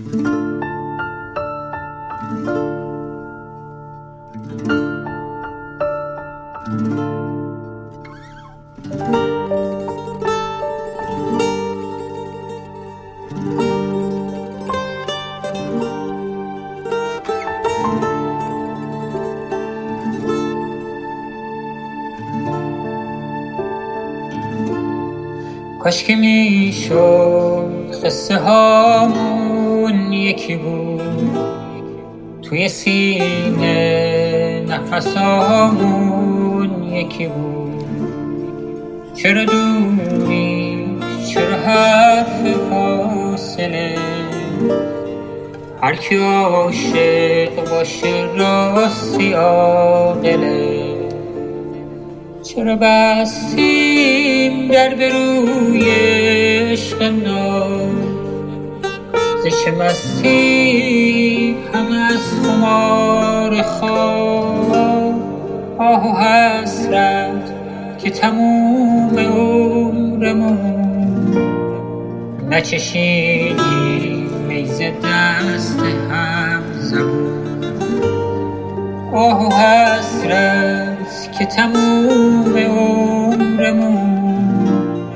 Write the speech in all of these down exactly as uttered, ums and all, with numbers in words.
کاش که میشد قصه هامون یکی بود، توی سینه نفسامون یکی بود. چرا دوری، چرا حرف فاصله؟ هر کی عاشق باشه راستی عاقله. چرا بستیم در به روی عشق نار؟ ز چه مستی همه از خمار خواب؟ آه و حسرت که تموم عمرمون نچشیدیم می ز دست هم زبون. آه و حسرت که تموم عمرمون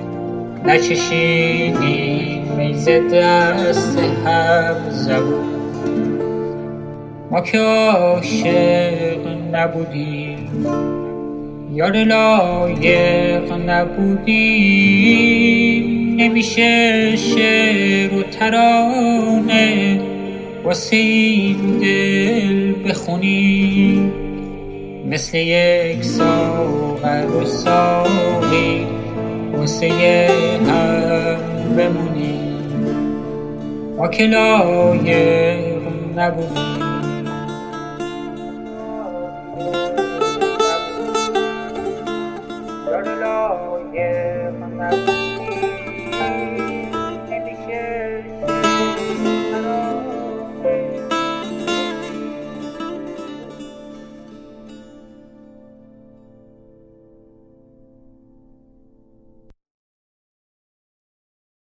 نچشیدیم می ز دست هم زبون. ما که عاشق نبودیم، یار لایق نبودیم، نمیشه شعر و ترانه واسه این دل بخونیم. مثل یک ساغر و ساقی واسه هم بمونیم. ما که لایق نبودیم.